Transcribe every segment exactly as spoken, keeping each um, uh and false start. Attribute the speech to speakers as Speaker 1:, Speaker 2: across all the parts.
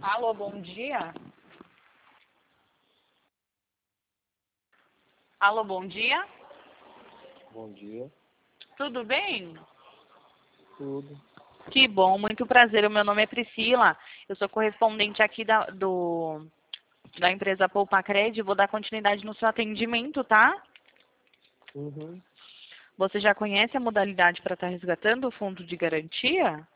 Speaker 1: Alô, bom dia. Alô, bom dia.
Speaker 2: Bom dia.
Speaker 1: Tudo bem?
Speaker 2: Tudo.
Speaker 1: Que bom, muito prazer. O meu nome é Priscila. Eu sou correspondente aqui da, do, da empresa Poupacred. Vou dar continuidade no seu atendimento, tá?
Speaker 2: Uhum.
Speaker 1: Você já conhece a modalidade para estar resgatando o fundo de garantia?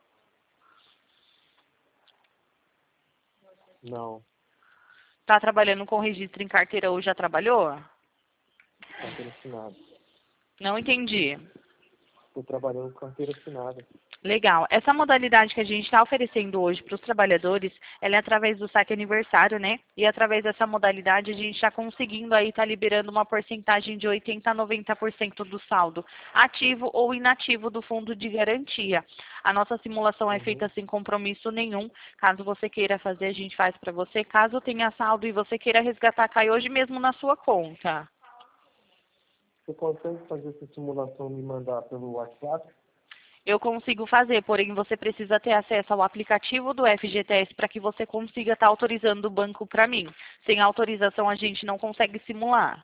Speaker 2: Não.
Speaker 1: Está trabalhando com registro em carteira ou já trabalhou?
Speaker 2: Carteira assinada.
Speaker 1: Não entendi.
Speaker 2: Estou trabalhando com carteira assinada.
Speaker 1: Legal. Essa modalidade que a gente está oferecendo hoje para os trabalhadores, ela é através do saque aniversário, né? E através dessa modalidade a gente está conseguindo aí estar tá liberando uma porcentagem de oitenta a noventa por cento do saldo ativo ou inativo do fundo de garantia. A nossa simulação é
Speaker 2: Uhum.
Speaker 1: feita sem compromisso nenhum. Caso você queira fazer, a gente faz para você. Caso tenha saldo e você queira resgatar, cai hoje mesmo na sua conta.
Speaker 2: Você consegue fazer essa simulação e me mandar pelo WhatsApp?
Speaker 1: Eu consigo fazer, porém você precisa ter acesso ao aplicativo do F G T S para que você consiga estar autorizando o banco para mim. Sem autorização a gente não consegue simular.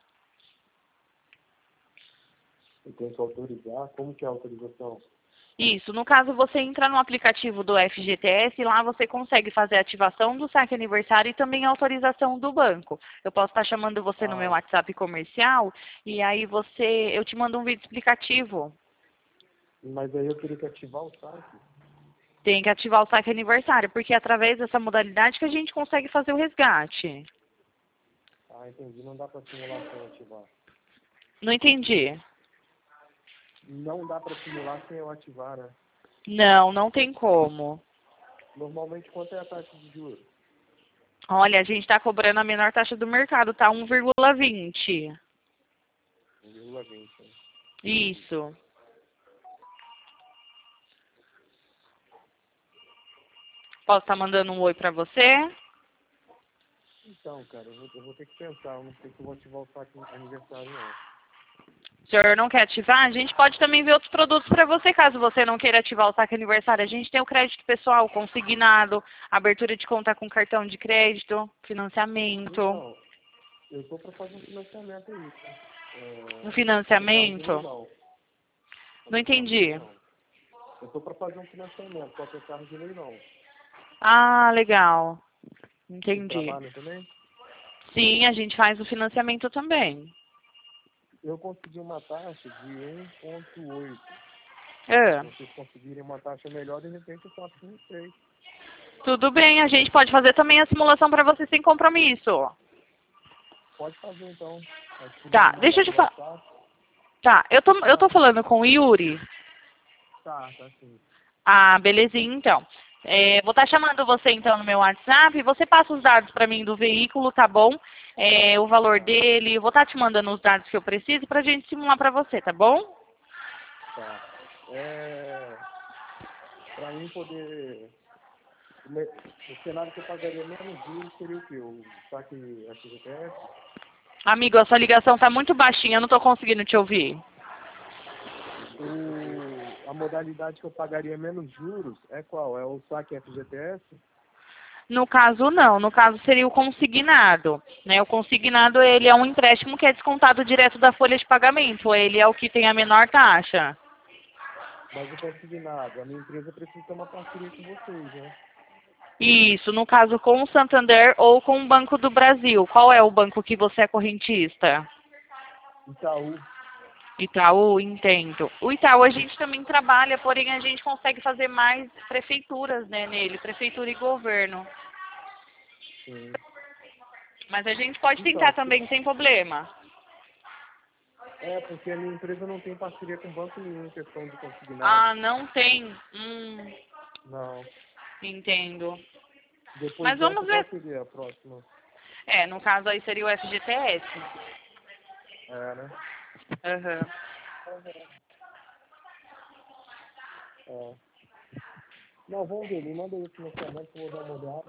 Speaker 2: Eu tenho que autorizar? Como que é a autorização?
Speaker 1: Isso, no caso você entra no aplicativo do F G T S, lá você consegue fazer a ativação do saque aniversário e também a autorização do banco. Eu posso estar chamando você no meu
Speaker 2: Ah,
Speaker 1: WhatsApp comercial e aí você, eu te mando um vídeo explicativo.
Speaker 2: mas aí eu teria que ativar o site?
Speaker 1: Tem que ativar o saque aniversário, porque é através dessa modalidade que a gente consegue fazer o resgate.
Speaker 2: Ah, entendi. Não dá para simulação ativar.
Speaker 1: Não entendi.
Speaker 2: Não dá para simular sem eu ativar, né?
Speaker 1: Não, não tem como.
Speaker 2: Normalmente, quanto é a taxa de juros?
Speaker 1: Olha, a gente está cobrando a menor taxa do mercado, tá? um vírgula vinte.
Speaker 2: um vírgula vinte. Né?
Speaker 1: Isso. Posso estar mandando um oi para você?
Speaker 2: Então, cara, eu vou, eu vou ter que pensar. Eu não sei se eu vou ativar o saque aniversário, não.
Speaker 1: O senhor não quer ativar? A gente pode também ver outros produtos para você, caso você não queira ativar o saque aniversário. A gente tem o crédito pessoal, consignado, abertura de conta com cartão de crédito, financiamento.
Speaker 2: Então, eu estou para fazer um financiamento aí. Tá?
Speaker 1: Um
Speaker 2: É, fazer carro de
Speaker 1: financiamento?
Speaker 2: leilão.
Speaker 1: Não
Speaker 2: Fazer carro de
Speaker 1: entendi.
Speaker 2: leilão. Eu estou para fazer um financiamento, qualquer carro de leilão.
Speaker 1: Ah, legal.
Speaker 2: Vocês
Speaker 1: Entendi.
Speaker 2: trabalham também?
Speaker 1: Sim, a gente faz o financiamento também.
Speaker 2: Eu consegui uma taxa de um vírgula oito.
Speaker 1: É.
Speaker 2: Se vocês conseguirem uma taxa melhor, de repente eu faço com vocês.
Speaker 1: Tudo bem, a gente pode fazer também a simulação para você sem compromisso.
Speaker 2: Pode fazer então. Acho que me
Speaker 1: Tá,
Speaker 2: mandar
Speaker 1: deixa eu te
Speaker 2: pelo
Speaker 1: falar.
Speaker 2: WhatsApp.
Speaker 1: Tá, eu tô, eu tô
Speaker 2: Tá,
Speaker 1: falando com o Yuri.
Speaker 2: tá, tá sim.
Speaker 1: Ah, belezinha, então. É, vou estar chamando você então no meu WhatsApp. Você passa os dados para mim do veículo, tá bom? É, o valor
Speaker 2: Tá,
Speaker 1: dele. Eu vou estar te mandando os dados que eu preciso para a gente simular para você, tá bom?
Speaker 2: tá. É, para mim poder... O me- o cenário que eu pagaria menos juros seria o quê? O saque F G T S?
Speaker 1: Amigo, a sua ligação tá muito baixinha, eu não tô conseguindo te ouvir.
Speaker 2: O, a modalidade que eu pagaria menos juros é qual? É o saque F G T S?
Speaker 1: No caso, não. No caso, seria o consignado. Né? O consignado, ele é um empréstimo que é descontado direto da folha de pagamento. Ele é o que tem a menor taxa.
Speaker 2: Mas o consignado, a minha empresa precisa ter uma parceria com vocês, né?
Speaker 1: Isso, no caso, com o Santander ou com o Banco do Brasil. Qual é o banco que você é correntista?
Speaker 2: Itaú.
Speaker 1: Itaú, entendo. O Itaú a gente também trabalha, porém a gente consegue fazer mais prefeituras, né, nele, prefeitura e governo.
Speaker 2: Sim.
Speaker 1: Mas a gente pode tentar
Speaker 2: Então, se-
Speaker 1: também, sem problema.
Speaker 2: é porque a minha empresa não tem parceria com banco nenhum em questão de consignado.
Speaker 1: Ah, não tem. Hum,
Speaker 2: Não.
Speaker 1: entendo.
Speaker 2: Depois
Speaker 1: Mas vamos
Speaker 2: dessa, qual
Speaker 1: ver.
Speaker 2: seria a próxima?
Speaker 1: É, no caso aí seria o F G T S.
Speaker 2: É, né?
Speaker 1: Aham.
Speaker 2: É. Não, vamos ver. Me manda aí o financiamento que eu vou dar uma olhada.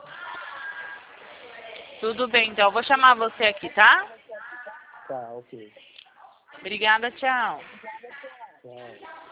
Speaker 1: Tudo bem, então. Eu vou chamar você aqui, tá?
Speaker 2: Tá, ok.
Speaker 1: Obrigada, tchau.
Speaker 2: Tchau.